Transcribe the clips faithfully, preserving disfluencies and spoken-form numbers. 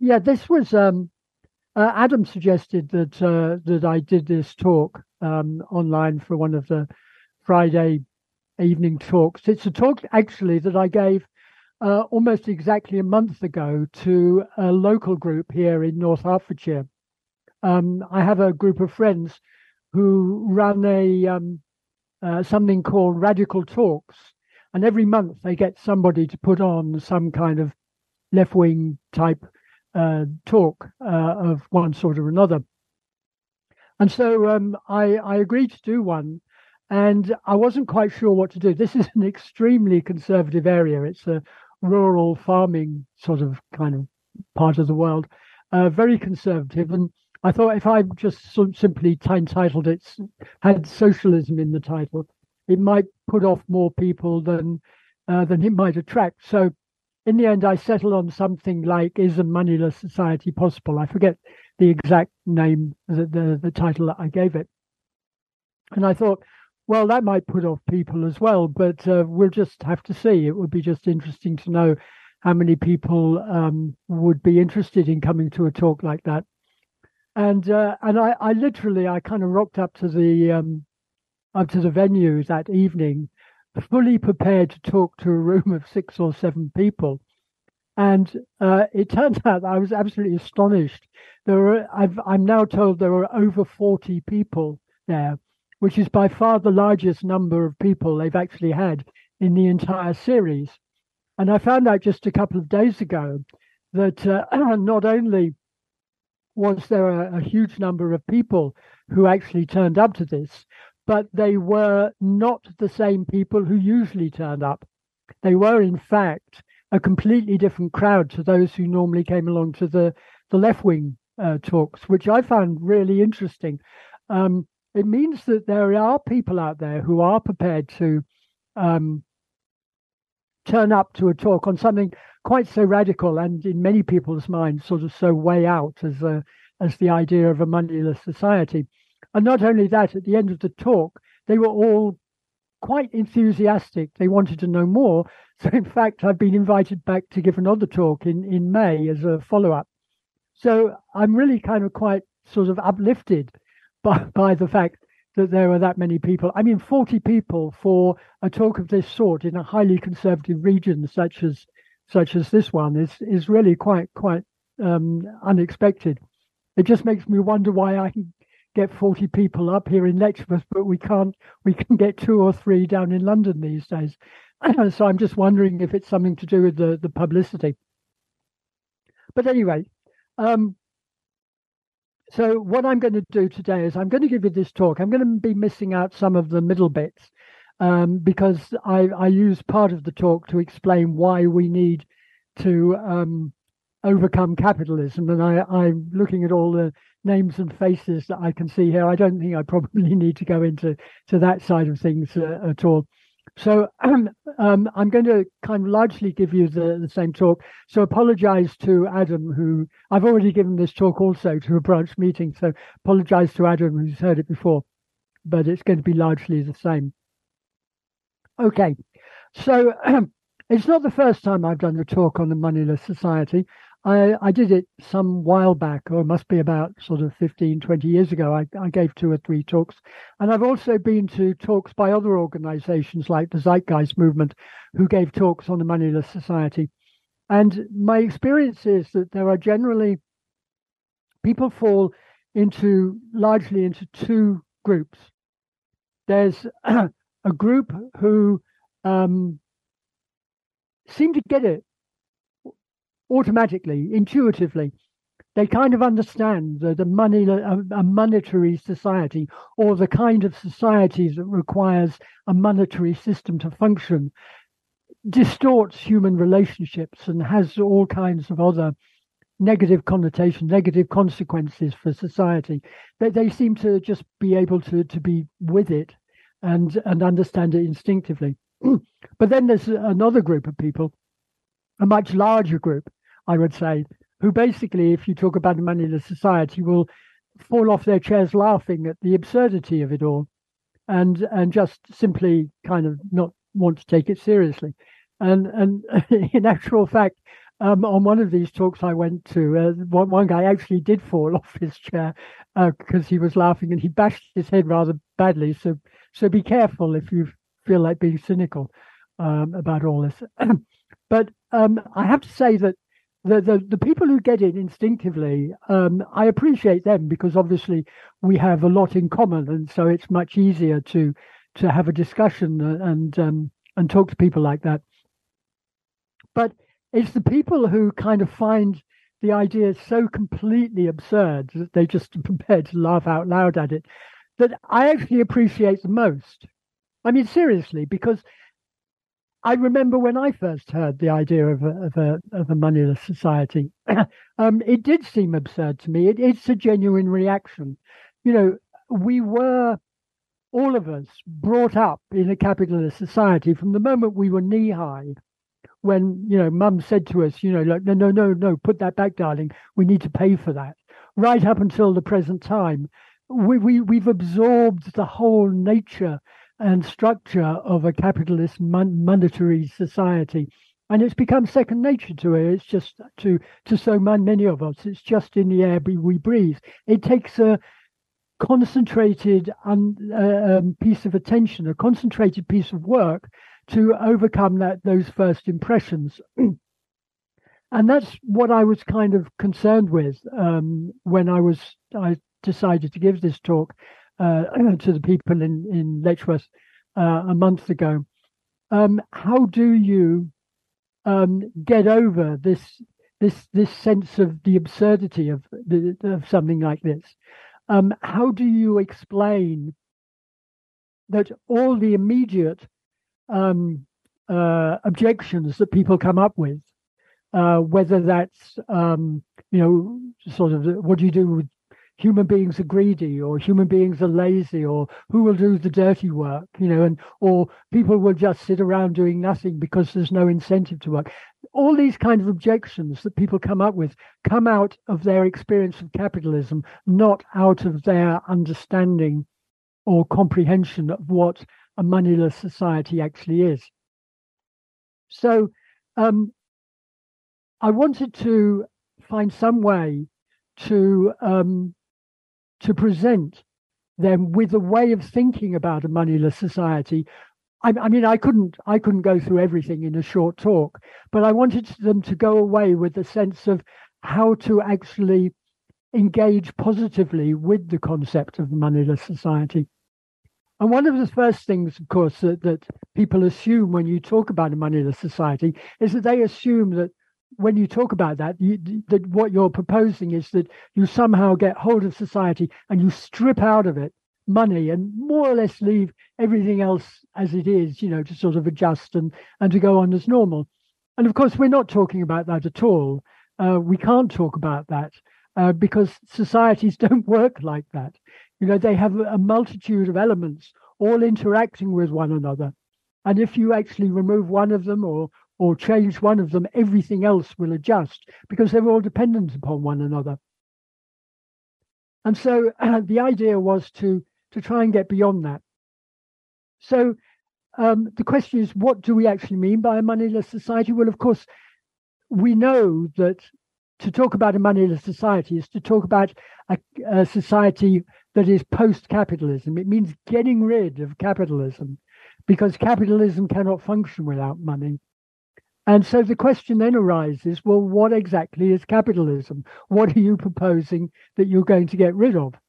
yeah, this was um, uh, Adam suggested that uh, that I did this talk um, online for one of the Friday evening talks. It's a talk actually that I gave uh, almost exactly a month ago to a local group here in North Hertfordshire. Um, I have a group of friends who run a um, uh, something called Radical Talks, and every month they get somebody to put on some kind of left wing type uh, talk uh, of one sort or another. And so um, I, I agreed to do one, and I wasn't quite sure what to do. This is an extremely conservative area. It's a rural farming sort of kind of part of the world, uh, very conservative. And I thought if I just sort of simply entitled it, had socialism in the title, it might put off more people than uh, than it might attract. So in the end, I settled on something like "Is a Moneyless Society Possible?" I forget the exact name, the, the, the title that I gave it. And I thought, well, that might put off people as well, but uh, we'll just have to see. It would be just interesting to know how many people um, would be interested in coming to a talk like that. And uh, and I, I literally, I kind of rocked up to the um, up to the venue that evening, fully prepared to talk to a room of six or seven people. And uh, it turns out I was absolutely astonished. There were, I've, I'm now told there were over forty people there, which is by far the largest number of people they've actually had in the entire series. And I found out just a couple of days ago that uh, not only was there a, a huge number of people who actually turned up to this, but they were not the same people who usually turned up. They were, in fact, a completely different crowd to those who normally came along to the, the left-wing uh, talks, which I found really interesting. Um, it means that there are people out there who are prepared to um, turn up to a talk on something quite so radical and in many people's minds sort of so way out as a, as the idea of a moneyless society. And not only that, at the end of the talk, they were all quite enthusiastic. They wanted to know more. So in fact, I've been invited back to give another talk in, in May as a follow-up. So I'm really kind of quite sort of uplifted by, by the fact that there were that many people. I mean, forty people for a talk of this sort in a highly conservative region such as such as this one is is really quite quite um, unexpected. It just makes me wonder why I can get forty people up here in Letchworth, but we can't we can get two or three down in London these days. So I'm just wondering if it's something to do with the, the publicity. But anyway, um, so what I'm going to do today is I'm going to give you this talk. I'm going to be missing out some of the middle bits um, because I, I use part of the talk to explain why we need to um, overcome capitalism. And I, I'm looking at all the names and faces that I can see here. I don't think I probably need to go into to that side of things uh, at all. So um, um, I'm going to kind of largely give you the, the same talk. So apologize to Adam, who I've already given this talk also to a branch meeting. So apologize to Adam, who's heard it before, but it's going to be largely the same. Okay, so um, it's not the first time I've done a talk on the moneyless society. I, I did it some while back, or it must be about sort of fifteen, twenty years ago. I, I gave two or three talks. And I've also been to talks by other organizations like the Zeitgeist Movement, who gave talks on the moneyless society. And my experience is that there are generally, people fall into, largely into two groups. There's a group who um, seem to get it automatically, intuitively. They kind of understand that a money, a, a monetary society, or the kind of society that requires a monetary system to function, distorts human relationships and has all kinds of other negative connotations, negative consequences for society. They, they seem to just be able to, to be with it and, and understand it instinctively. But then there's another group of people, a much larger group, I would say, who basically, if you talk about a moneyless society, will fall off their chairs laughing at the absurdity of it all, and and just simply kind of not want to take it seriously. And and in actual fact, um, on one of these talks I went to, uh, one, one guy actually did fall off his chair because uh, he was laughing and he bashed his head rather badly. So, so be careful if you feel like being cynical um, about all this. But um, I have to say that the, the, the people who get it instinctively, um, I appreciate them because obviously we have a lot in common, and so it's much easier to to have a discussion and um, and talk to people like that. But it's the people who kind of find the idea so completely absurd that they just are prepared to laugh out loud at it that I actually appreciate the most. I mean, seriously, because I remember when I first heard the idea of a of a, of a moneyless society, um, it did seem absurd to me. It, it's a genuine reaction. You know, we were, all of us, brought up in a capitalist society from the moment we were knee high. When, you know, mum said to us, you know, like, no, no, no, no, put that back, darling. We need to pay for that. Right up until the present time, we, we, we've absorbed the whole nature and structure of a capitalist mon- monetary society. And it's become second nature to it. It's just to, to so many of us, it's just in the air we breathe. It takes a concentrated un, uh, um, piece of attention, a concentrated piece of work to overcome that those first impressions. And that's what I was kind of concerned with um, when I was I decided to give this talk uh, to the people in in Letchworth uh, a month ago. Um, how do you um, get over this this this sense of the absurdity of the, of something like this? Um, how do you explain that all the immediate Um, uh, objections that people come up with, uh, whether that's, um, you know, sort of what do you do with human beings are greedy or human beings are lazy or who will do the dirty work, you know, and or people will just sit around doing nothing because there's no incentive to work. All these kind of objections that people come up with come out of their experience of capitalism, not out of their understanding or comprehension of what a moneyless society actually is. So um, I wanted to find some way to um, to present them with a way of thinking about a moneyless society. I, I mean, I couldn't I couldn't go through everything in a short talk, but I wanted them to go away with a sense of how to actually engage positively with the concept of a moneyless society. And one of the first things, of course, that, that people assume when you talk about a moneyless society is that they assume that when you talk about that, you, that what you're proposing is that you somehow get hold of society and you strip out of it money and more or less leave everything else as it is, you know, to sort of adjust and, and to go on as normal. And of course, we're not talking about that at all. Uh, we can't talk about that uh, because societies don't work like that. You know, they have a multitude of elements all interacting with one another. And if you actually remove one of them or or change one of them, everything else will adjust because they're all dependent upon one another. And so uh, the idea was to, to try and get beyond that. So um, the question is, what do we actually mean by a moneyless society? Well, of course, we know that to talk about a moneyless society is to talk about a, a society that is post-capitalism. It means getting rid of capitalism because capitalism cannot function without money. And so the question then arises, well, what exactly is capitalism? What are you proposing that you're going to get rid of?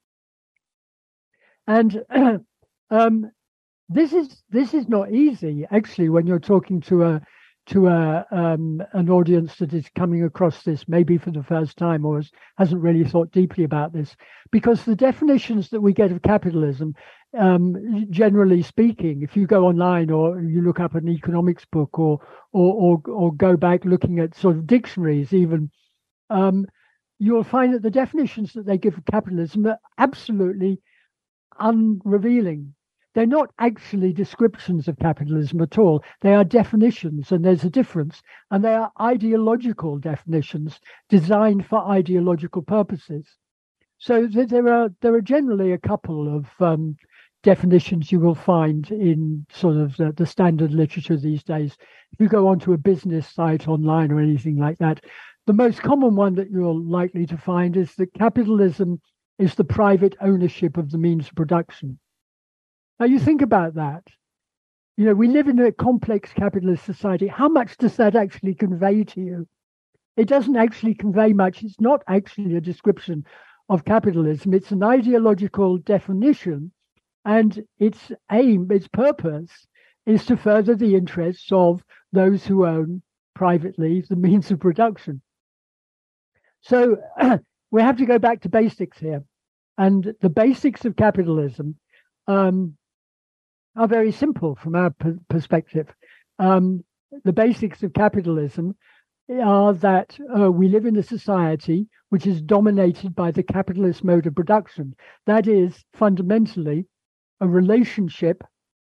And um, this is this is not easy, actually, when you're talking to a to a um, an audience that is coming across this maybe for the first time or has, hasn't really thought deeply about this, because the definitions that we get of capitalism, um, generally speaking, if you go online or you look up an economics book or or or, or go back looking at sort of dictionaries even, um, you'll find that the definitions that they give of capitalism are absolutely unrevealing. They're not actually descriptions of capitalism at all. They are definitions, and there's a difference. And they are ideological definitions designed for ideological purposes. So th- there are there are generally a couple of um, definitions you will find in sort of the, the standard literature these days. If you go onto a business site online or anything like that, the most common one that you're likely to find is that capitalism is the private ownership of the means of production. Now, you think about that. You know, we live in a complex capitalist society. How much does that actually convey to you? It doesn't actually convey much. It's not actually a description of capitalism. It's an ideological definition, and its aim, its purpose, is to further the interests of those who own privately the means of production. So we have to go back to basics here. And the basics of capitalism um, are very simple from our p- perspective. Um, the basics of capitalism are that uh, we live in a society which is dominated by the capitalist mode of production. That is fundamentally a relationship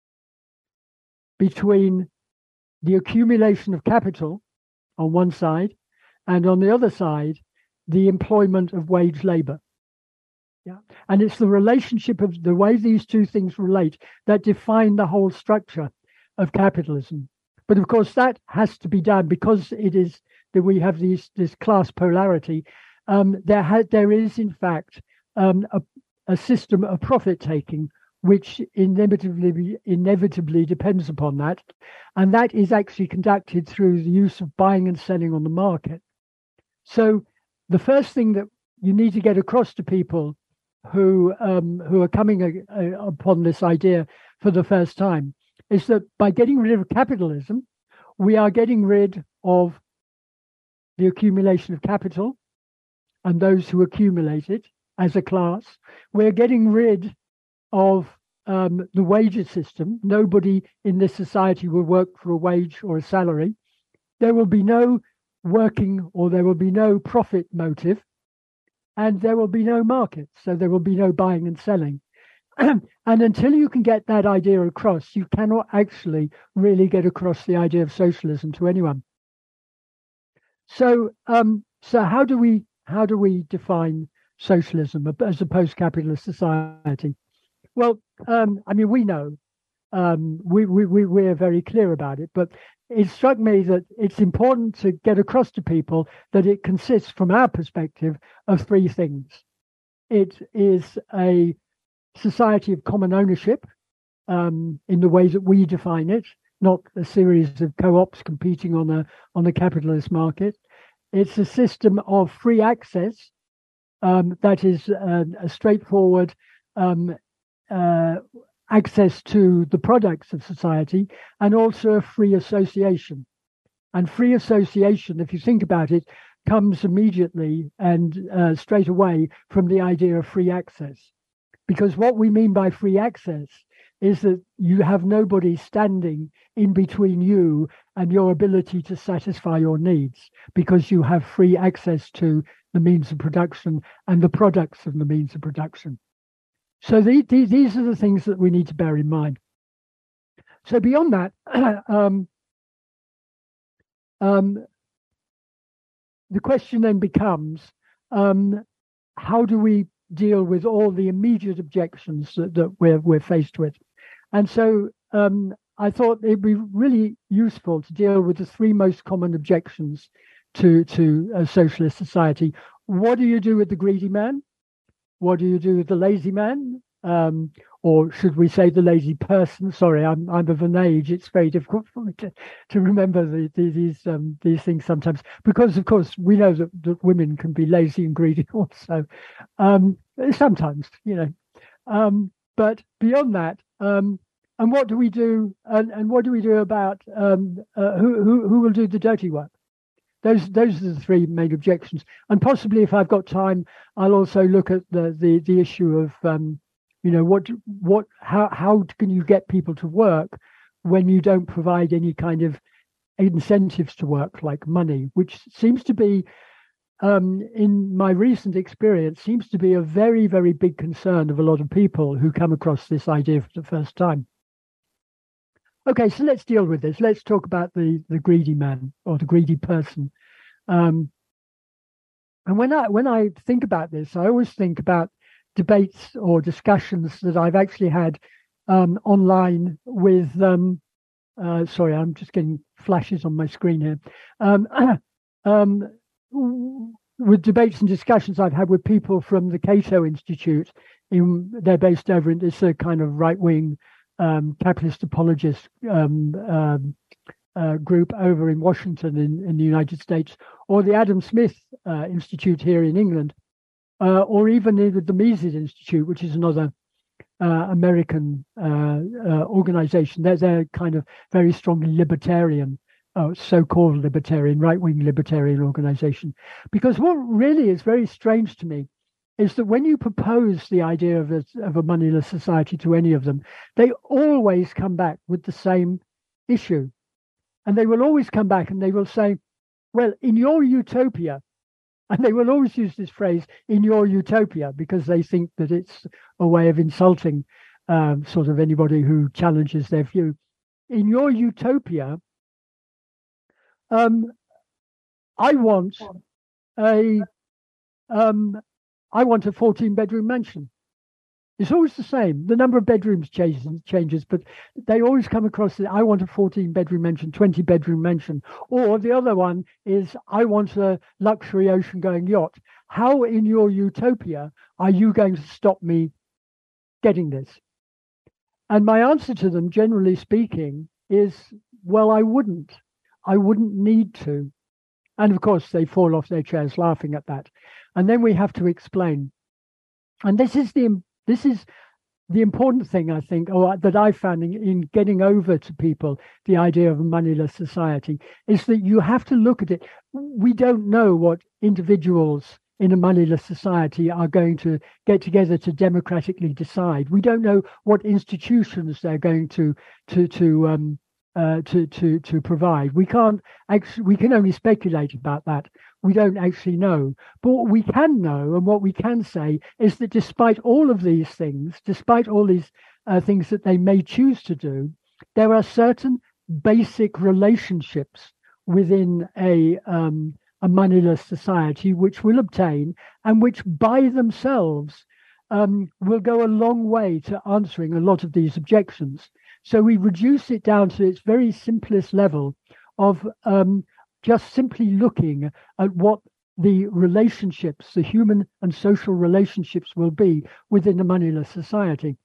between the accumulation of capital on one side and on the other side, the employment of wage labor. Yeah. And it's the relationship of the way these two things relate that define the whole structure of capitalism. But of course, that has to be done because it is that we have these this class polarity. Um, there ha- there is, in fact, um, a, a system of profit taking which inevitably inevitably depends upon that, and that is actually conducted through the use of buying and selling on the market. So the first thing that you need to get across to people who um, who are coming a, a, upon this idea for the first time is that by getting rid of capitalism, we are getting rid of the accumulation of capital and those who accumulate it as a class. We're getting rid of um, the wages system. Nobody in this society will work for a wage or a salary. There will be no working or there will be no profit motive, and there will be no market. So there will be no buying and selling. And until you can get that idea across, you cannot actually really get across the idea of socialism to anyone. So, um, so how do we how do we define socialism as a post-capitalist society? Well, um, I mean, we know um, we we we we're very clear about it, but it struck me that it's important to get across to people that it consists, from our perspective, of three things. It is a society of common ownership um, in the way that we define it, not a series of co-ops competing on a on a capitalist market. It's a system of free access um, that is a, a straightforward um, uh, access to the products of society, and also a free association. And free association, if you think about it, comes immediately and uh, straight away from the idea of free access. Because what we mean by free access is that you have nobody standing in between you and your ability to satisfy your needs, because you have free access to the means of production and the products of the means of production. So the, the, these are the things that we need to bear in mind. So beyond that, um, um, the question then becomes, um, how do we deal with all the immediate objections that, that we're, we're faced with? And so um, I thought it'd be really useful to deal with the three most common objections to, to a socialist society. What do you do with the greedy man? What do you do with the lazy man? Um, or should we say the lazy person? Sorry, I'm I'm of an age. It's very difficult for me to, to remember the, the, these um, these things sometimes, because of course we know that, that women can be lazy and greedy also. Um, sometimes, you know. Um, but beyond that, um, and what do we do? And, and what do we do about um, uh, who who who will do the dirty work? Those those are the three main objections. And possibly, if I've got time, I'll also look at the the, the issue of um, you know what what how how can you get people to work when you don't provide any kind of incentives to work, like money, which seems to be um, in my recent experience seems to be a very very big concern of a lot of people who come across this idea for the first time. Okay, so let's deal with this. Let's talk about the, the greedy man or the greedy person. Um, and when I when I think about this, I always think about debates or discussions that I've actually had um, online with, um, uh, sorry, I'm just getting flashes on my screen here, um, um, with debates and discussions I've had with people from the Cato Institute. In, they're based over in, it's a kind of right-wing um, capitalist apologist um, um, uh, group over in Washington in, in the United States, or the Adam Smith uh, Institute here in England, uh, or even the, the Mises Institute, which is another uh, American uh, uh, organization. They're, they're kind of very strongly libertarian, uh, so-called libertarian, right-wing libertarian organization. Because what really is very strange to me is that when you propose the idea of a, of a moneyless society to any of them, they always come back with the same issue. And they will always come back and they will say, well, in your utopia, and they will always use this phrase, in your utopia, because they think that it's a way of insulting um, sort of anybody who challenges their view. In your utopia, um, I want a um, I want a fourteen bedroom mansion. It's always the same. The number of bedrooms changes, changes, but they always come across that I want a fourteen bedroom mansion, twenty bedroom mansion. Or the other one is I want a luxury ocean going yacht. How in your utopia are you going to stop me getting this? And my answer to them, generally speaking, is, well, I wouldn't. I wouldn't need to. And of course, they fall off their chairs laughing at that. And then we have to explain. And this is the This is the important thing, I think, or that I found in, in getting over to people the idea of a moneyless society, is that you have to look at it. We don't know what individuals in a moneyless society are going to get together to democratically decide. We don't know what institutions they're going to to to um, uh, to to to provide. We can't actually. We can only speculate about that. We don't actually know. But what we can know and what we can say is that despite all of these things, despite all these uh, things that they may choose to do, there are certain basic relationships within a, um, a moneyless society which will obtain and which by themselves um, will go a long way to answering a lot of these objections. So we reduce it down to its very simplest level of um, just simply looking at what the relationships, the human and social relationships will be within a moneyless society.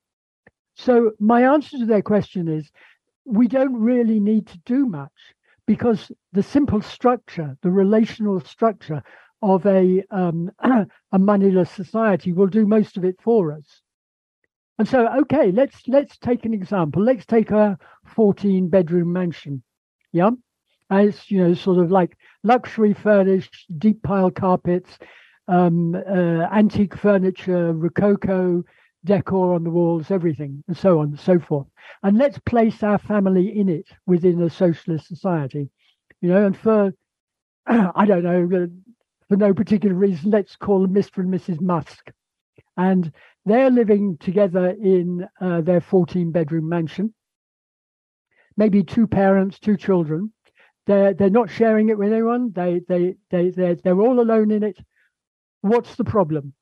So my answer to their question is, we don't really need to do much because the simple structure, the relational structure of a, um, a moneyless society will do most of it for us. And so, okay, let's let's take an example. Let's take a fourteen bedroom mansion. Yeah. As you know, sort of like luxury furnished, deep pile carpets, um, uh, antique furniture, Rococo decor on the walls, everything, and so on and so forth. And let's place our family in it within a socialist society, you know. And for I don't know, for no particular reason, let's call them Mister and Missus Musk, and they're living together in uh, their fourteen bedroom mansion. Maybe two parents, two children. They're they're not sharing it with anyone. They they they they're, they're all alone in it. What's the problem?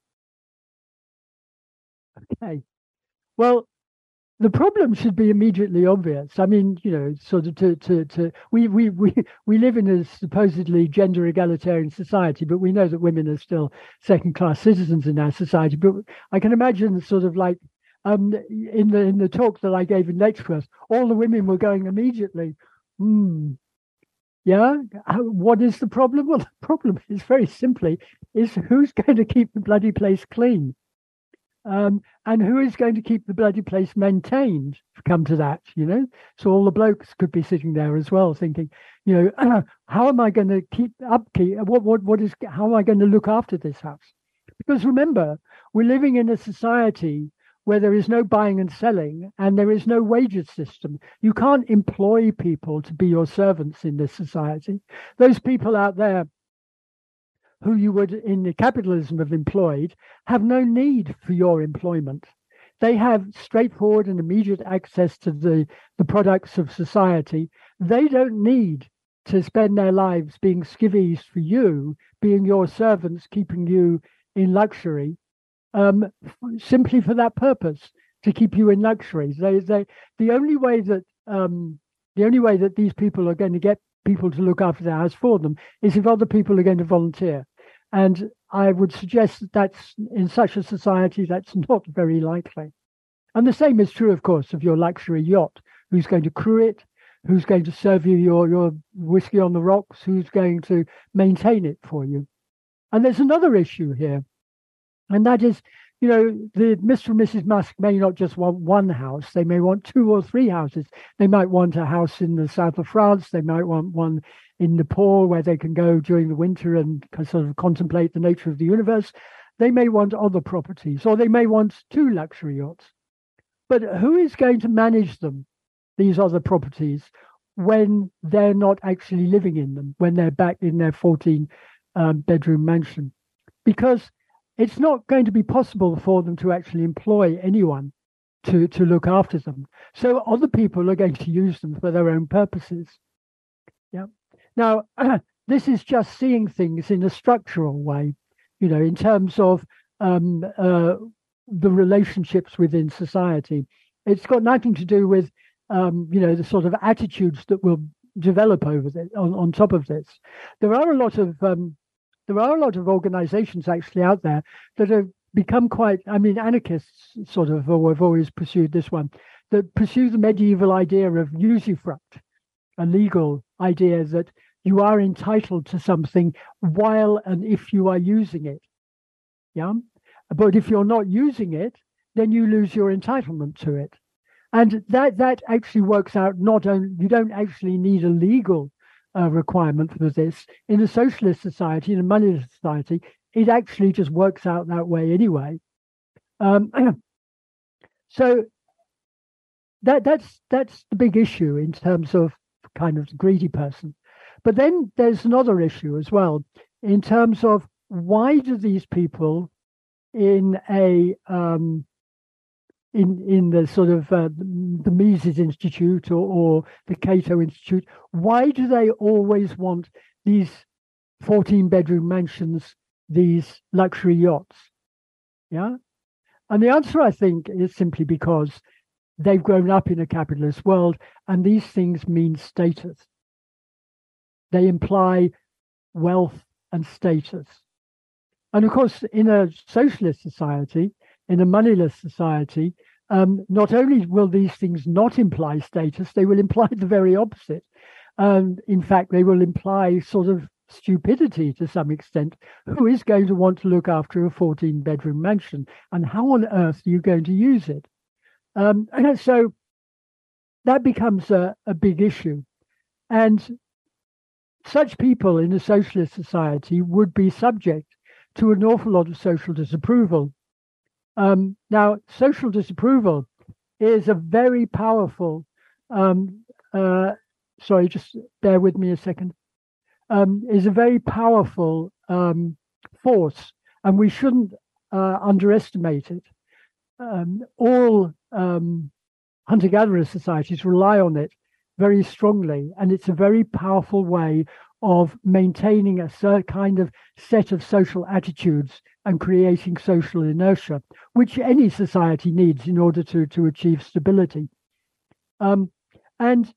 Okay, well, the problem should be immediately obvious. I mean, you know, sort of to to to we we we we live in a supposedly gender egalitarian society, but we know that women are still second class citizens in our society. But I can imagine sort of like um in the in the talk that I gave in Letchworth, all the women were going immediately, hmm. Yeah, what is the problem? Well, the problem is very simply is who's going to keep the bloody place clean, um, and who is going to keep the bloody place maintained. Come to that, you know. So all the blokes could be sitting there as well, thinking, you know, uh, how am I going to keep upkeep? What what what is? How am I going to look after this house? Because remember, we're living in a society where there is no buying and selling and there is no wages system. You can't employ people to be your servants in this society. Those people out there who you would in the capitalism have employed have no need for your employment. They have straightforward and immediate access to the, the products of society. They don't need to spend their lives being skivvies for you, being your servants, keeping you in luxury. Um, simply for that purpose. to keep you in luxury. They, they, the only way that um, the only way that these people are going to get people to look after their house for them is if other people are going to volunteer. And I would suggest that that's in such a society that's not very likely. And the same is true, of course, of your luxury yacht. Who's going to crew it? Who's going to serve you your, your whiskey on the rocks? Who's going to maintain it for you? And there's another issue here, and that is, you know, the Mister and Missus Musk may not just want one house. They may want two or three houses. They might want a house in the south of France. They might want one in Nepal where they can go during the winter and sort of contemplate the nature of the universe. They may want other properties, or they may want two luxury yachts. But who is going to manage them, these other properties, when they're not actually living in them, when they're back in their fourteen um, bedroom mansion? Because it's not going to be possible for them to actually employ anyone to, to look after them. So other people are going to use them for their own purposes. Yeah. Now, uh, this is just seeing things in a structural way, you know, in terms of um, uh, the relationships within society. It's got nothing to do with, um, you know, the sort of attitudes that will develop over this, on, on top of this. There are a lot of um, there are a lot of organizations actually out there that have become quite, I mean, anarchists sort of, or have always pursued this one, that pursue the medieval idea of usufruct, a legal idea that you are entitled to something while and if you are using it. Yeah. But if you're not using it, then you lose your entitlement to it. And that that actually works out not only, you don't actually need a legal uh, requirement for this. In a socialist society, in a moneyless society, it actually just works out that way anyway. Um, so that that's that's the big issue in terms of kind of the greedy person. But then there's another issue as well in terms of why do these people in a um, in in the sort of uh, the Mises Institute or, or the Cato Institute, why do they always want these fourteen bedroom mansions, these luxury yachts? Yeah. And the answer, I think, is simply because they've grown up in a capitalist world, and these things mean status. They imply wealth and status. And of course, in a socialist society, in a moneyless society, um, not only will these things not imply status, they will imply the very opposite. Um, in fact, they will imply sort of stupidity to some extent. Who is going to want to look after a fourteen bedroom mansion? And how on earth are you going to use it? Um, and so that becomes a, a big issue. And such people in a socialist society would be subject to an awful lot of social disapproval. Um, now, social disapproval is a very powerful, um, uh, sorry, just bear with me a second, um, is a very powerful um, force, and we shouldn't uh, underestimate it. Um, all um, hunter-gatherer societies rely on it very strongly, and it's a very powerful way of maintaining a certain kind of set of social attitudes and creating social inertia, which any society needs in order to, to achieve stability. Um, and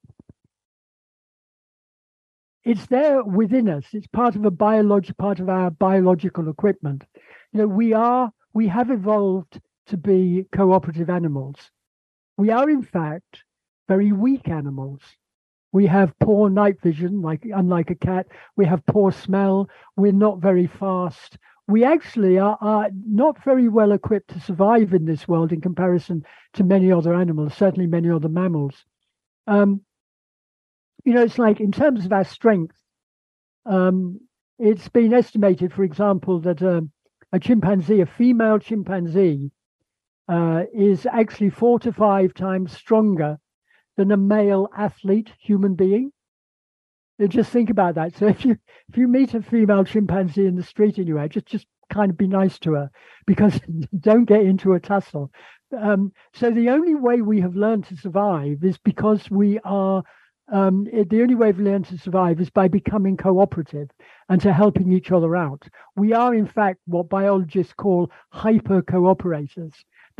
it's there within us. It's part of a biologic, part of our biological equipment. You know, we are, we have evolved to be cooperative animals. We are, in fact, very weak animals. We have poor night vision, like unlike a cat. We have poor smell. We're not very fast. We actually are, are not very well equipped to survive in this world in comparison to many other animals, certainly many other mammals. Um, you know, it's like in terms of our strength, um, it's been estimated, for example, that um, a chimpanzee, a female chimpanzee, uh, is actually four to five times stronger than a male athlete human being. You just think about that. So if you if you meet a female chimpanzee in the street anyway, just just kind of be nice to her, because don't get into a tussle. Um, so the only way we have learned to survive is because we are um, it, the only way we've learned to survive is by becoming cooperative and to helping each other out. We are, in fact, what biologists call hyper cooperators.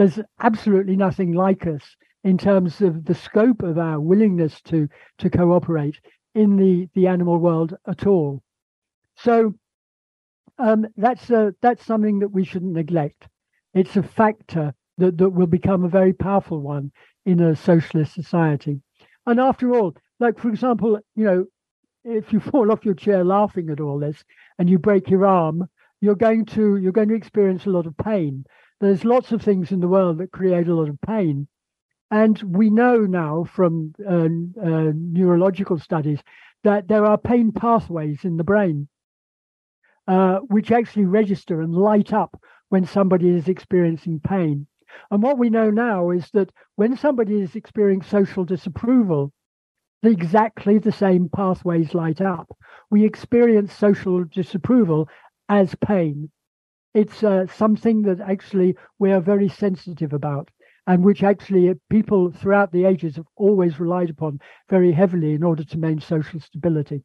There's absolutely nothing like us in terms of the scope of our willingness to to cooperate in the the animal world at all. So um, that's a, that's something that we shouldn't neglect. It's a factor that, that will become a very powerful one in a socialist society. And after all, like for example, you know, if you fall off your chair laughing at all this and you break your arm, you're going to you're going to experience a lot of pain. There's lots of things in the world that create a lot of pain. And we know now from uh, uh, neurological studies that there are pain pathways in the brain uh, which actually register and light up when somebody is experiencing pain. And what we know now is that when somebody is experiencing social disapproval, exactly the same pathways light up. We experience social disapproval as pain. It's uh, something that actually we are very sensitive about, and which actually people throughout the ages have always relied upon very heavily in order to maintain social stability.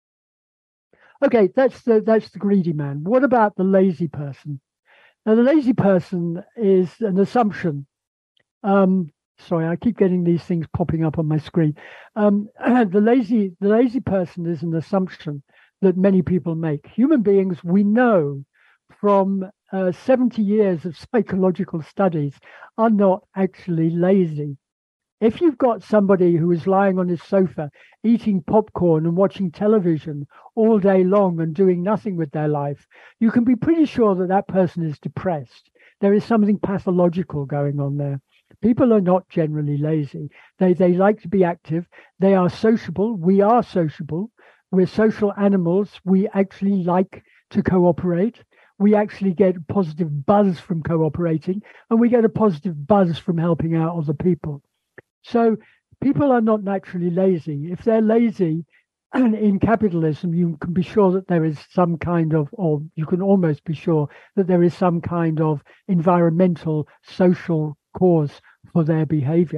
Okay, that's the that's the greedy man. What about the lazy person? Now, the lazy person is an assumption. Um, sorry, I keep getting these things popping up on my screen. Um, the lazy the lazy person is an assumption that many people make. Human beings, we know from uh, seventy years of psychological studies, are not actually lazy. If you've got somebody who is lying on his sofa eating popcorn and watching television all day long and doing nothing with their life, you can be pretty sure that that person is depressed. There is something pathological going on there. People are not generally lazy. They they like to be active. They are sociable. We are sociable. We're social animals. We actually like to cooperate. We actually get a positive buzz from cooperating, and we get a positive buzz from helping out other people. So people are not naturally lazy. If they're lazy in capitalism, you can be sure that there is some kind of, or you can almost be sure that there is some kind of environmental, social cause for their behavior.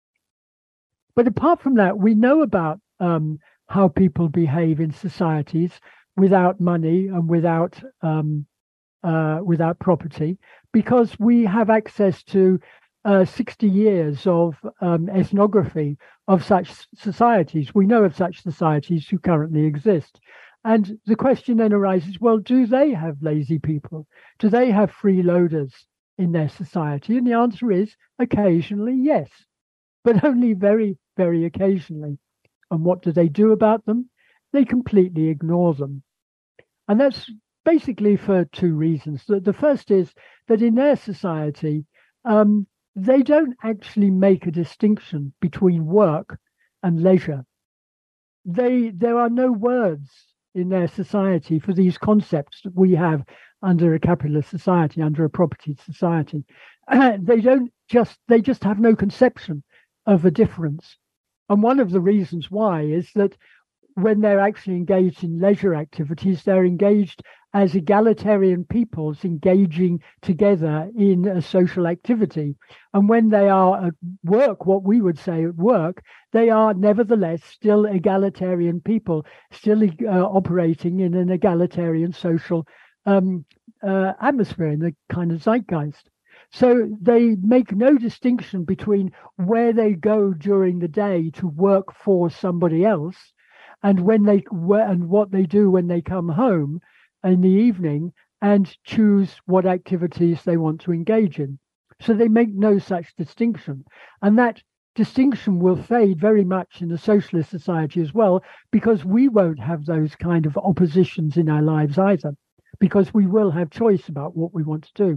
But apart from that, we know about um, how people behave in societies without money and without um, uh, without property, because we have access to uh, sixty years of um, ethnography of such societies. We know of such societies who currently exist. And the question then arises, well, do they have lazy people? Do they have freeloaders in their society? And the answer is occasionally, yes, but only very, very occasionally. And what do they do about them? They completely ignore them. And that's basically for two reasons. The, the first is that in their society, um, they don't actually make a distinction between work and leisure. They there are no words in their society for these concepts that we have under a capitalist society, under a property society. Uh, they don't just they just have no conception of a difference. And one of the reasons why is that when they're actually engaged in leisure activities, they're engaged as egalitarian peoples engaging together in a social activity. And when they are at work, what we would say at work, they are nevertheless still egalitarian people, still uh, operating in an egalitarian social um, uh, atmosphere, in the kind of zeitgeist. So they make no distinction between where they go during the day to work for somebody else and when they and what they do when they come home in the evening and choose what activities they want to engage in. So they make no such distinction. And that distinction will fade very much in a socialist society as well, because we won't have those kind of oppositions in our lives either, because we will have choice about what we want to do.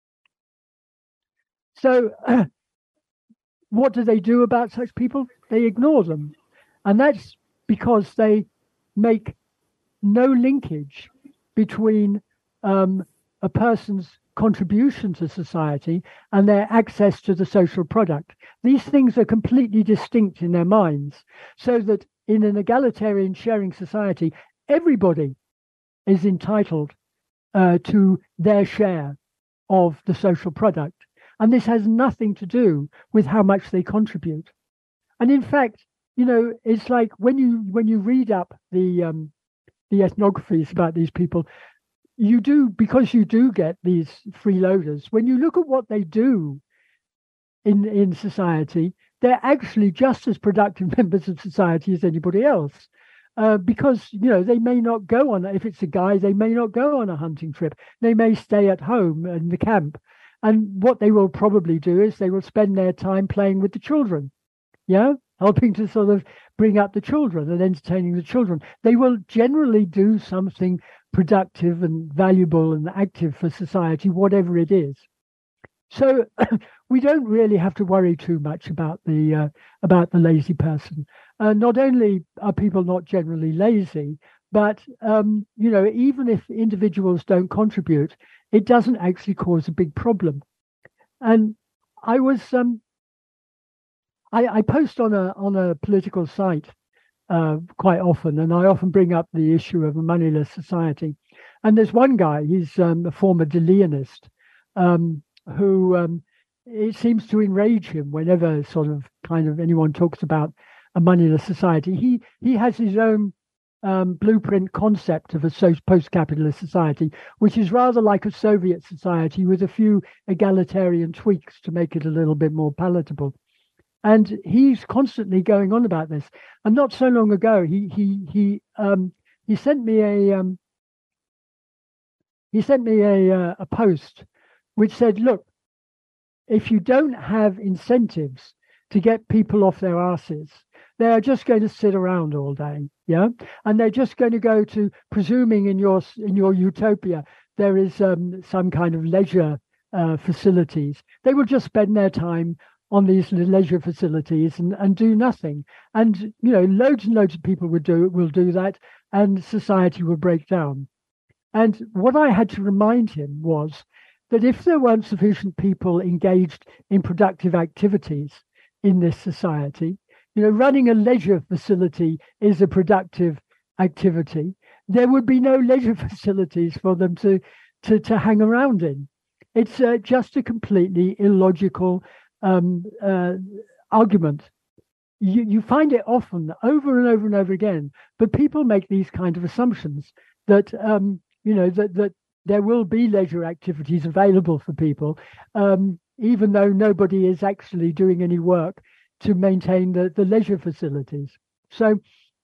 So uh, what do they do about such people? They ignore them. And that's because they make no linkage between um, a person's contribution to society and their access to the social product. These things are completely distinct in their minds, so that in an egalitarian sharing society, everybody is entitled uh, to their share of the social product. And this has nothing to do with how much they contribute. And in fact, you know, it's like when you when you read up the um, the ethnographies about these people, you do, because you do get these freeloaders, when you look at what they do in, in society, they're actually just as productive members of society as anybody else. Uh, because, you know, they may not go on, if it's a guy, they may not go on a hunting trip. They may stay at home in the camp. And what they will probably do is they will spend their time playing with the children, yeah, helping to sort of bring up the children and entertaining the children. They will generally do something productive and valuable and active for society, whatever it is. So we don't really have to worry too much about the uh, about the lazy person. Uh, not only are people not generally lazy, but um, you know, even if individuals don't contribute, it doesn't actually cause a big problem. And I was um, I, I post on a on a political site uh, quite often, and I often bring up the issue of a moneyless society. And there's one guy, he's um, a former De Leonist, um, who um, it seems to enrage him whenever sort of kind of anyone talks about a moneyless society. He he has his own um, blueprint concept of a post-capitalist society, which is rather like a Soviet society with a few egalitarian tweaks to make it a little bit more palatable. And he's constantly going on about this. And not so long ago, he he he um, he sent me a um, he sent me a uh, a post which said, "Look, if you don't have incentives to get people off their asses, they are just going to sit around all day, yeah, and they're just going to go to presuming in your in your utopia there is um, some kind of leisure uh, facilities. They will just spend their time on these leisure facilities and, and do nothing. And you know, loads and loads of people would do will do that, and society will break down." And what I had to remind him was that if there weren't sufficient people engaged in productive activities in this society, you know, running a leisure facility is a productive activity, there would be no leisure facilities for them to to, to hang around in. It's uh, just a completely illogical um, uh, argument. You, you find it often over and over and over again, but people make these kind of assumptions that, um, you know, that, that there will be leisure activities available for people, um, even though nobody is actually doing any work to maintain the, the leisure facilities. So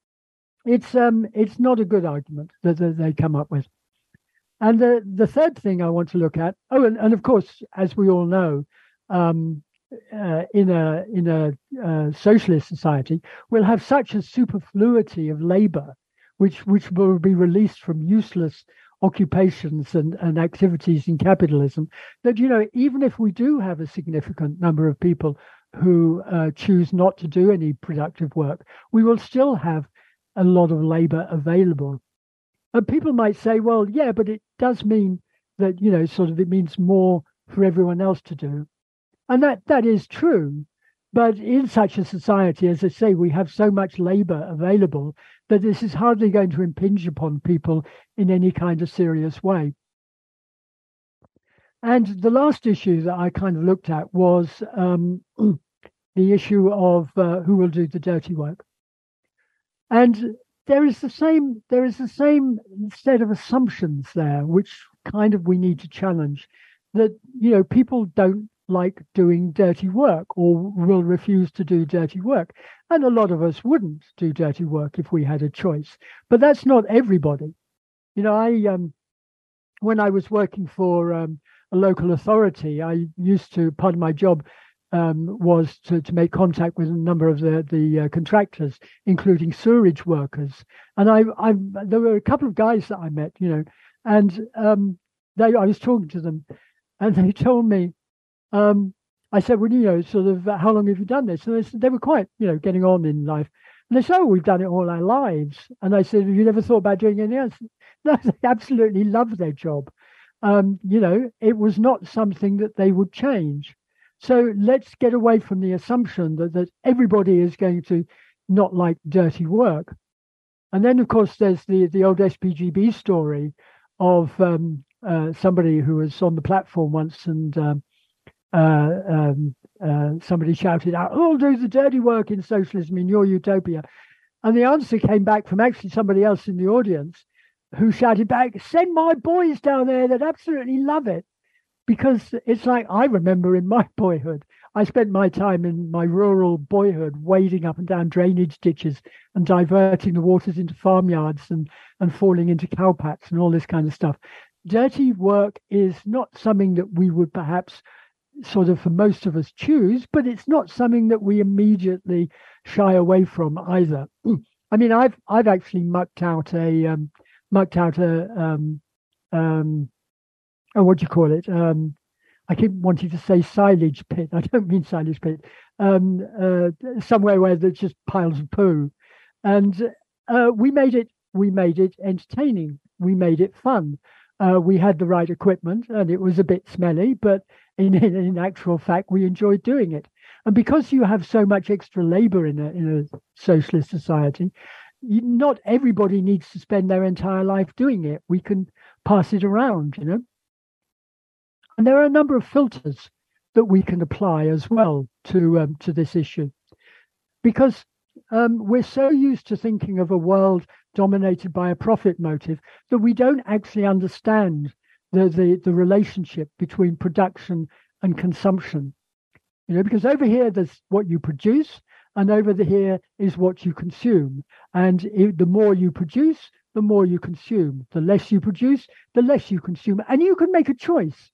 it's um it's not a good argument that, that they come up with. And the, the third thing I want to look at, oh, and, and of course, as we all know, um, uh, in a in a uh, socialist society, we'll have such a superfluity of labor, which which will be released from useless occupations and, and activities in capitalism, that, you know, even if we do have a significant number of people who uh, choose not to do any productive work, we will still have a lot of labor available. And people might say, well, yeah, but it does mean that, you know, sort of it means more for everyone else to do. And that that is true. But in such a society, as I say, we have so much labor available that this is hardly going to impinge upon people in any kind of serious way. And the last issue that I kind of looked at was um, the issue of uh, who will do the dirty work. And there is the same there is the same set of assumptions there, which kind of we need to challenge. That, you know, people don't like doing dirty work or will refuse to do dirty work. And a lot of us wouldn't do dirty work if we had a choice. But that's not everybody. You know, I um, when I was working for um, a local authority, I used to, part of my job um, was to, to make contact with a number of the, the uh, contractors, including sewerage workers. And I, I, there were a couple of guys that I met, you know, and um, they, I was talking to them, and they told me, um, I said, well, you know, sort of, how long have you done this? And they said they were quite, you know, getting on in life. And they said, oh, we've done it all our lives. And I said, have you never thought about doing anything else? No, they absolutely love their job. Um, you know, it was not something that they would change. So let's get away from the assumption that, that everybody is going to not like dirty work. And then, of course, there's the, the old S P G B story of um, uh, somebody who was on the platform once, and um, uh, um, uh, somebody shouted out, "Oh, do the dirty work in socialism in your utopia." And the answer came back from actually somebody else in the audience, who shouted back, "Send my boys down there that absolutely love it." Because it's like, I remember in my boyhood, I spent my time in my rural boyhood wading up and down drainage ditches and diverting the waters into farmyards and, and falling into cowpats and all this kind of stuff. Dirty work is not something that we would perhaps sort of for most of us choose, but it's not something that we immediately shy away from either. I mean, I've I've actually mucked out a um, mucked out a um, um, oh, what do you call it? Um, I keep wanting to say silage pit. I don't mean silage pit. Um, uh, somewhere where there's just piles of poo, and uh, we made it. We made it entertaining. We made it fun. Uh, we had the right equipment, and it was a bit smelly, but in, in, in actual fact, we enjoyed doing it. And because you have so much extra labor in a in a socialist society, you, not everybody needs to spend their entire life doing it. We can pass it around, you know. And there are a number of filters that we can apply as well to um, to this issue, because um, we're so used to thinking of a world dominated by a profit motive that we don't actually understand the the, the relationship between production and consumption. You know, because over here there's what you produce, and over the here is what you consume. And it, the more you produce, the more you consume. The less you produce, the less you consume. And you can make a choice.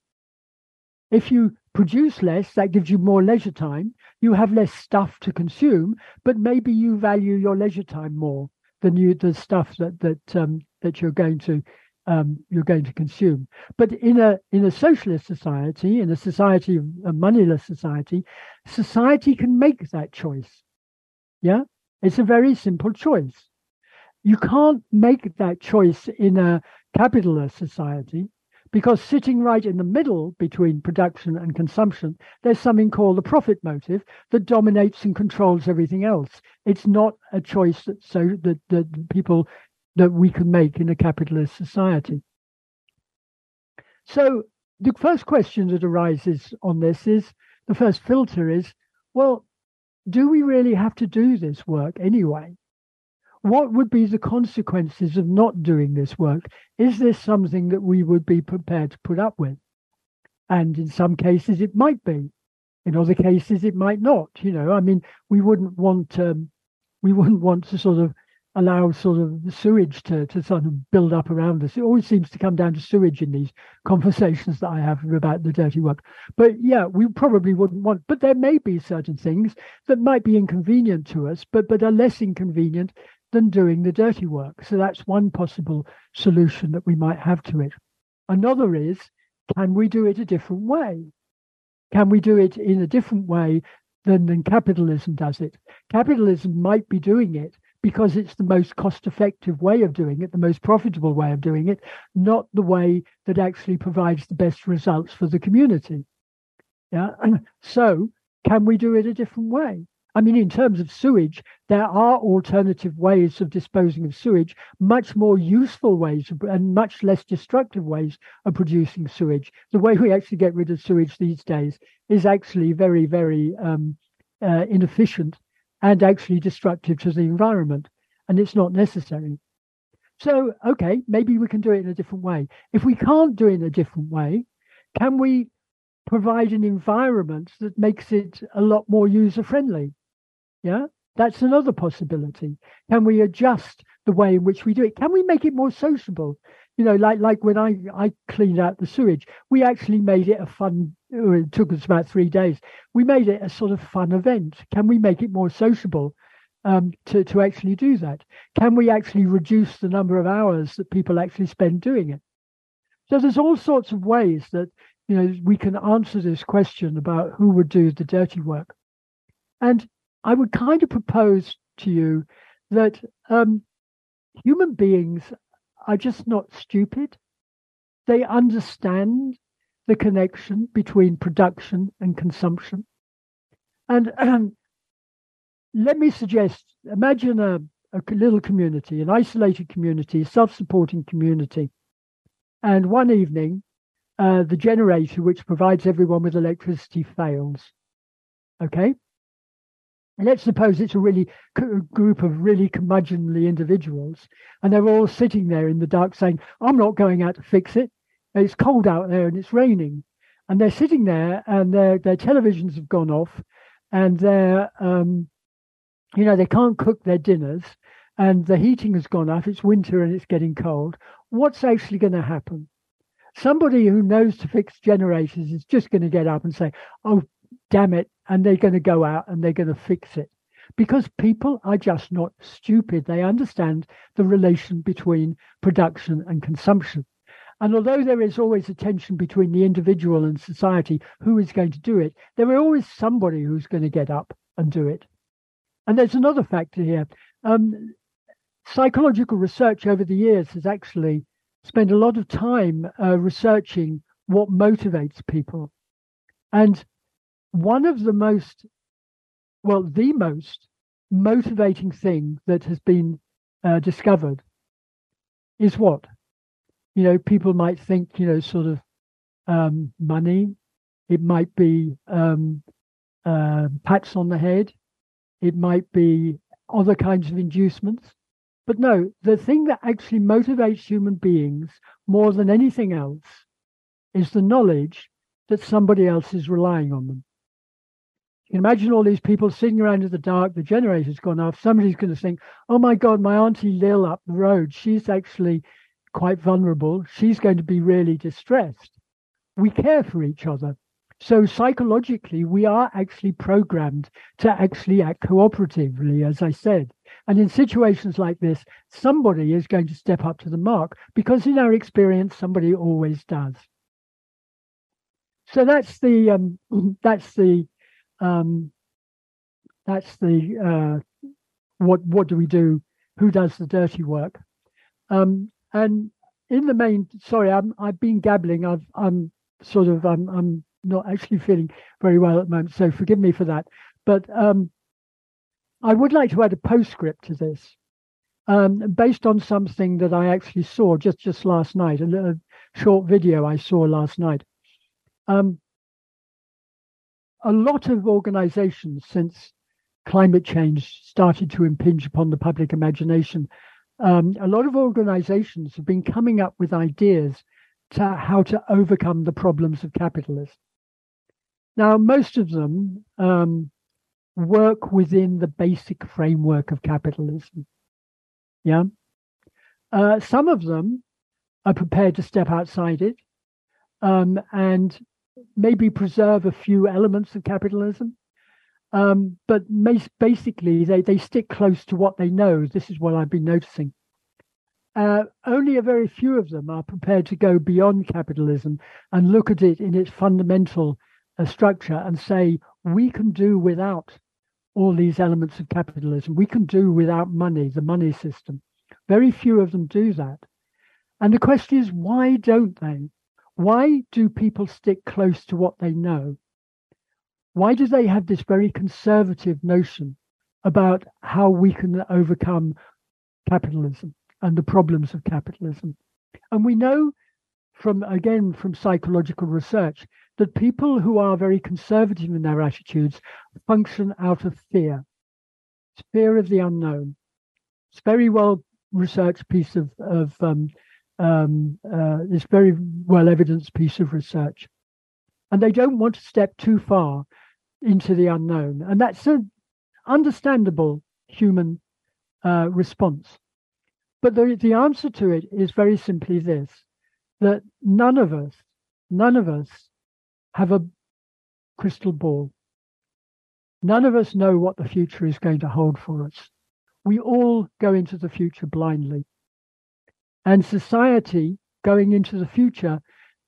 If you produce less, that gives you more leisure time. You have less stuff to consume, but maybe you value your leisure time more than you the stuff that that um, that you're going to um, you're going to consume. But in a in a socialist society, in a society, a moneyless society, society can make that choice. Yeah, it's a very simple choice. You can't make that choice in a capitalist society, because sitting right in the middle between production and consumption, there's something called the profit motive that dominates and controls everything else. It's not a choice that so that, that people that we can make in a capitalist society. So the first question that arises on this is, the first filter is, well, do we really have to do this work anyway? What would be the consequences of not doing this work? Is this something that we would be prepared to put up with? And in some cases, it might be. In other cases, it might not. You know, I mean, we wouldn't want um, we wouldn't want to sort of allow sort of sewage to, to sort of build up around us. It always seems to come down to sewage in these conversations that I have about the dirty work. But yeah, we probably wouldn't want. But there may be certain things that might be inconvenient to us, but but are less inconvenient than doing the dirty work. So that's one possible solution that we might have to it. Another is, can we do it a different way? Can we do it in a different way than, than capitalism does it? Capitalism might be doing it because it's the most cost-effective way of doing it, the most profitable way of doing it, not the way that actually provides the best results for the community. Yeah. So can we do it a different way? I mean, in terms of sewage, there are alternative ways of disposing of sewage, much more useful ways and much less destructive ways of producing sewage. The way we actually get rid of sewage these days is actually very, very um, uh, inefficient and actually destructive to the environment, and it's not necessary. So, okay, maybe we can do it in a different way. If we can't do it in a different way, can we provide an environment that makes it a lot more user-friendly? Yeah, that's another possibility. Can we adjust the way in which we do it? Can we make it more sociable? You know, like like when I, I cleaned out the sewage, we actually made it a fun, it took us about three days. We made it a sort of fun event. Can we make it more sociable um, to, to actually do that? Can we actually reduce the number of hours that people actually spend doing it? So there's all sorts of ways that, you know, we can answer this question about who would do the dirty work. And I would kind of propose to you that um, human beings are just not stupid. They understand the connection between production and consumption. And um, let me suggest, imagine a, a little community, an isolated community, a self-supporting community. And one evening, uh, the generator which provides everyone with electricity fails. Okay? And let's suppose it's a really c- group of really curmudgeonly individuals, and they're all sitting there in the dark saying, I'm not going out to fix it. It's cold out there and it's raining. and they're sitting there, and their their televisions have gone off, and they're um, you know, they can't cook their dinners, and the heating has gone off. It's winter and it's getting cold. What's actually going to happen? Somebody who knows to fix generators is just going to get up and say, "Oh, damn it," and they're going to go out and they're going to fix it. Because people are just not stupid. They understand the relation between production and consumption. And although there is always a tension between the individual and society, who is going to do it, there is always somebody who's going to get up and do it. And there's another factor here. Um, psychological research over the years has actually spent a lot of time uh, researching what motivates people. And one of the most, well, the most motivating thing that has been uh, discovered is what? You know, people might think, you know, sort of um, money. It might be um, uh, pats on the head. It might be other kinds of inducements. But no, the thing that actually motivates human beings more than anything else is the knowledge that somebody else is relying on them. You can imagine all these people sitting around in the dark, the generator's gone off, somebody's going to think, oh my God, my Auntie Lil up the road, she's actually quite vulnerable, she's going to be really distressed. We care for each other. So psychologically, we are actually programmed to actually act cooperatively, as I said. And in situations like this, somebody is going to step up to the mark, because in our experience, somebody always does. So that's the um, that's the um, that's the uh, what what do we do? Who does the dirty work? Um, and in the main, sorry, I'm I've been gabbling. I've I'm sort of I'm I'm not actually feeling very well at the moment, so forgive me for that. But um, I would like to add a postscript to this, um, based on something that I actually saw just, just last night, a little short video I saw last night. Um, a lot of organizations, since climate change started to impinge upon the public imagination, um, a lot of organizations have been coming up with ideas to how to overcome the problems of capitalism. Now, most of them um, work within the basic framework of capitalism. Yeah. Uh, some of them are prepared to step outside it um, and maybe preserve a few elements of capitalism. Um, but basically, they, they stick close to what they know. This is what I've been noticing. Uh, only a very few of them are prepared to go beyond capitalism and look at it in its fundamental uh, structure and say, we can do without all these elements of capitalism. We can do without money, the money system. Very few of them do that. And the question is, why don't they? Why do people stick close to what they know? Why do they have this very conservative notion about how we can overcome capitalism and the problems of capitalism? And we know from, again, from psychological research, that people who are very conservative in their attitudes function out of fear. It's fear of the unknown. It's very well researched piece of, of um, um, uh, this very well evidenced piece of research. And they don't want to step too far into the unknown. And that's an understandable human uh, response. But the, the answer to it is very simply this, that none of us, none of us have a crystal ball. None of us know what the future is going to hold for us. We all go into the future blindly. And society going into the future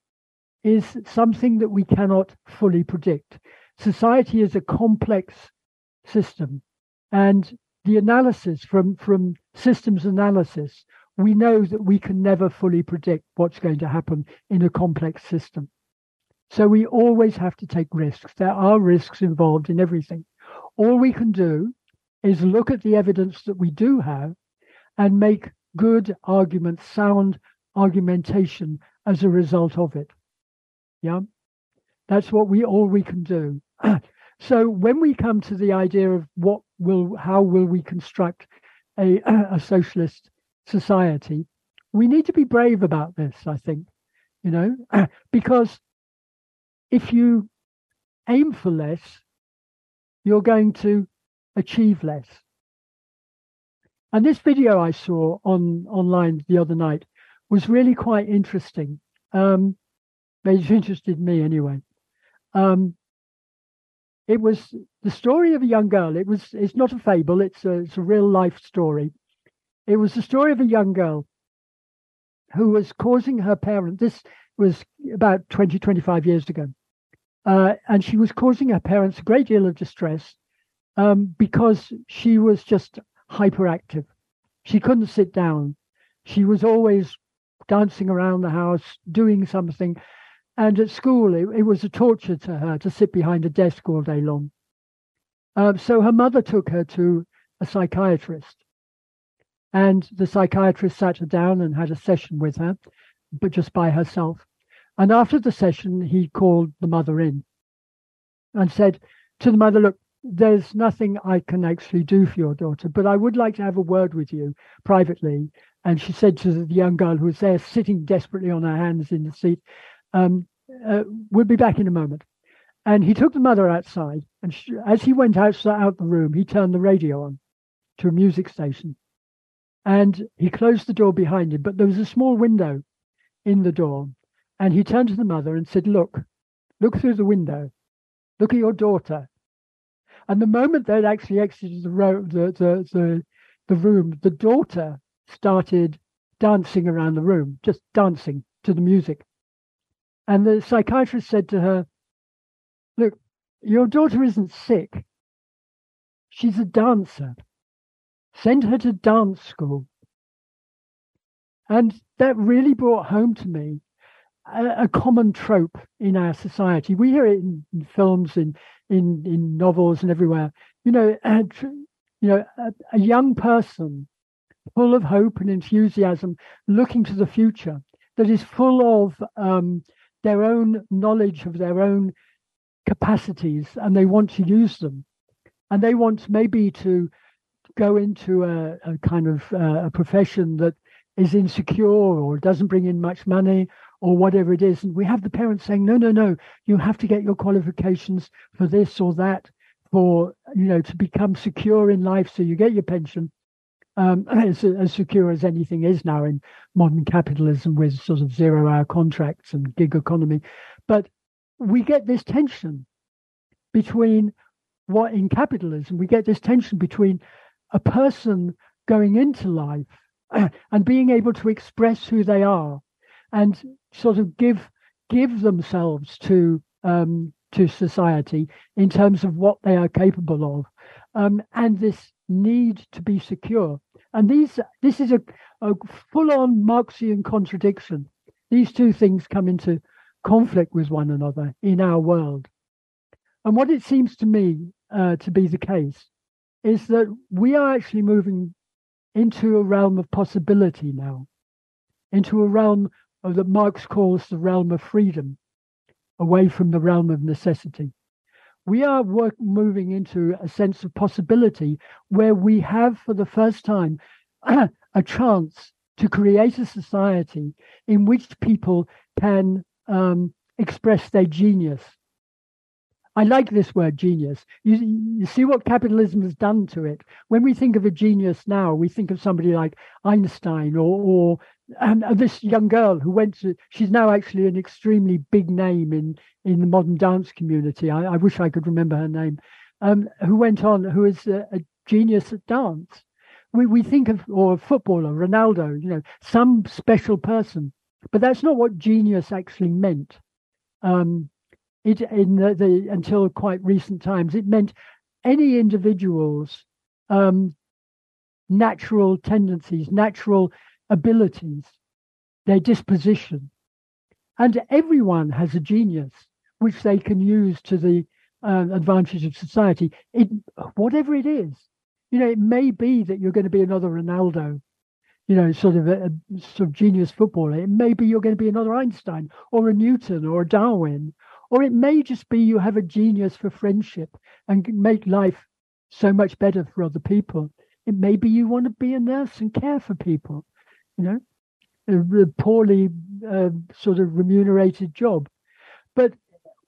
is something that we cannot fully predict. Society is a complex system. And the analysis from, from systems analysis, we know that we can never fully predict what's going to happen in a complex system. So we always have to take risks. There are risks involved in everything. All we can do is look at the evidence that we do have and make good arguments, sound argumentation as a result of it. Yeah, that's what we all we can do. So when we come to the idea of what will, how will we construct a, a socialist society, we need to be brave about this, I think, you know, because if you aim for less, you're going to achieve less. And this video I saw on online the other night was really quite interesting. Um, it interested me anyway. Um, it was the story of a young girl. It was. It's not a fable. It's a, it's a real life story. It was the story of a young girl who was causing her parents. This was about twenty, twenty-five years ago. Uh, and she was causing her parents a great deal of distress um, because she was just hyperactive. She couldn't sit down. She was always dancing around the house, doing something. And at school, it, it was a torture to her to sit behind a desk all day long. Um, so her mother took her to a psychiatrist. And the psychiatrist sat her down and had a session with her, but just by herself. And after the session, he called the mother in and said to the mother, look, there's nothing I can actually do for your daughter, but I would like to have a word with you privately. And she said to the young girl who was there sitting desperately on her hands in the seat, um, uh, we'll be back in a moment. And he took the mother outside. And she, as he went out, out the room, he turned the radio on to a music station. And he closed the door behind him, but there was a small window in the door. And he turned to the mother and said, look, look through the window. Look at your daughter. And the moment they'd actually exited the, ro- the, the, the, the room, the daughter started dancing around the room, just dancing to the music. And the psychiatrist said to her, look, your daughter isn't sick. She's a dancer. Send her to dance school. And that really brought home to me a, a common trope in our society. We hear it in, in films, in, in in novels, and everywhere. You know, uh, you know, a, a young person full of hope and enthusiasm, looking to the future, that is full of um, their own knowledge of their own capacities, and they want to use them, and they want maybe to go into a, a kind of uh, a profession that is insecure or doesn't bring in much money or whatever it is. And we have the parents saying, no, no, no, you have to get your qualifications for this or that, for, you know, to become secure in life so you get your pension. Um, as, as secure as anything is now in modern capitalism with sort of zero hour contracts and gig economy. But we get this tension between what in capitalism, we get this tension between a person going into life and being able to express who they are and sort of give give themselves to um, to society in terms of what they are capable of, um, and this need to be secure. And these this is a, a full-on Marxian contradiction. These two things come into conflict with one another in our world. And what it seems to me uh, to be the case is that we are actually moving into a realm of possibility now, into a realm of, that Marx calls the realm of freedom, away from the realm of necessity. We are work, moving into a sense of possibility where we have, for the first time, a chance to create a society in which people can um, express their genius. I like this word, genius. You, you see what capitalism has done to it. When we think of a genius now, we think of somebody like Einstein or, or and this young girl who went to, she's now actually an extremely big name in, in the modern dance community. I, I wish I could remember her name, um, who went on, who is a, a genius at dance. We, we think of, or a footballer, Ronaldo, you know, some special person, but that's not what genius actually meant. Um, It, in the, the until quite recent times, it meant any individual's um, natural tendencies, natural abilities, their disposition. And everyone has a genius which they can use to the uh, advantage of society. It, whatever it is, you know, it may be that you're going to be another Ronaldo, you know, sort of a, a sort of genius footballer. It may be you're going to be another Einstein or a Newton or a Darwin. Or it may just be you have a genius for friendship and can make life so much better for other people. It may be you want to be a nurse and care for people, you know, a, a poorly uh, sort of remunerated job. But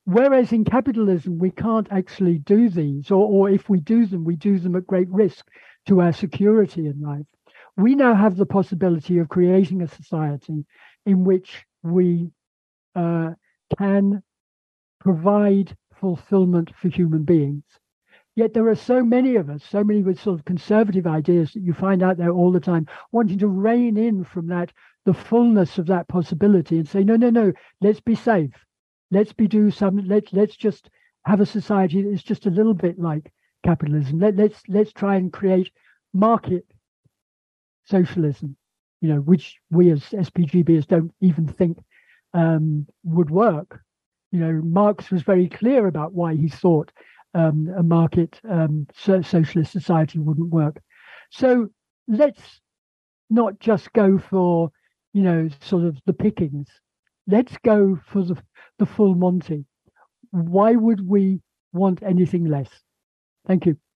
Whereas in capitalism, we can't actually do these, or, or if we do them, we do them at great risk to our security in life. We now have the possibility of creating a society in which we uh, can provide fulfillment for human beings. Yet there are so many of us, so many with sort of conservative ideas that you find out there all the time, wanting to rein in from that, the fullness of that possibility and say, no, no, no, let's be safe. Let's be do some. Let's let's just have a society that is just a little bit like capitalism. Let let's let's try and create market socialism, you know, which we as S P G Bers don't even think um, would work. You know, Marx was very clear about why he thought um, a market um, so socialist society wouldn't work. So let's not just go for, you know, sort of the pickings. Let's go for the, the full Monty. Why would we want anything less? Thank you.